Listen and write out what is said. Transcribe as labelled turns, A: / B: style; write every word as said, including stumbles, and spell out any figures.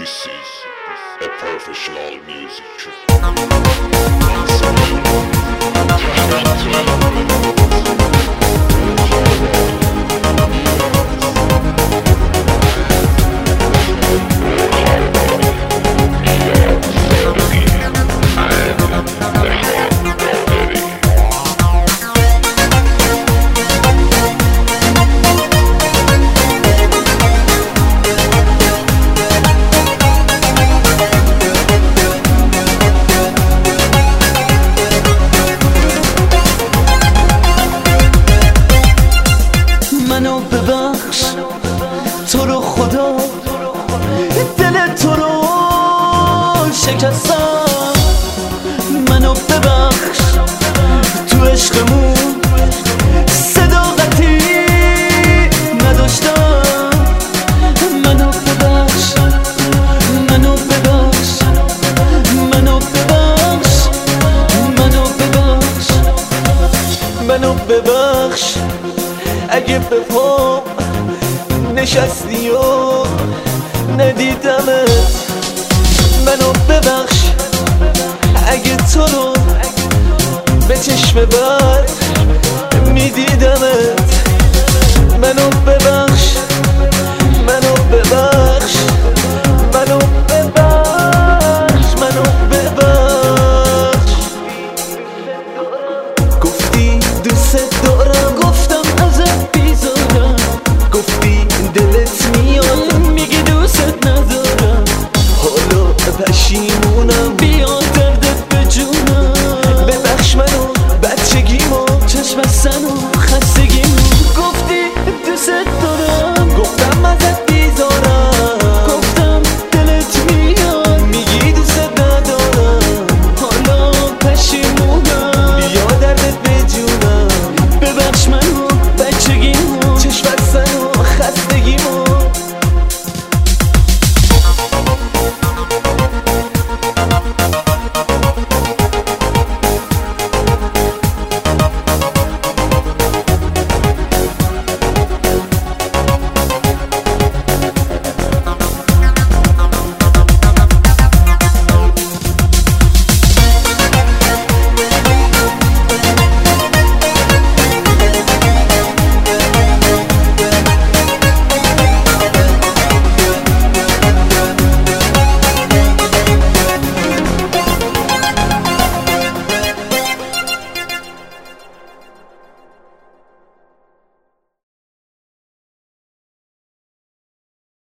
A: This is a professional music track.
B: منو ببخش تو رو خدا، دل تو رو شکستم. منو ببخش تو عشقمون صداقتی نداشتم. منو ببخش منو ببخش منو ببخش منو ببخش منو ببخش اگه به پام نشستی و ندیدمت. منو ببخش اگه تو رو به چشم بد میدیدمت. منو ببخش منو ببخش منو ببخش منو ببخش. گفتی دوست دارم،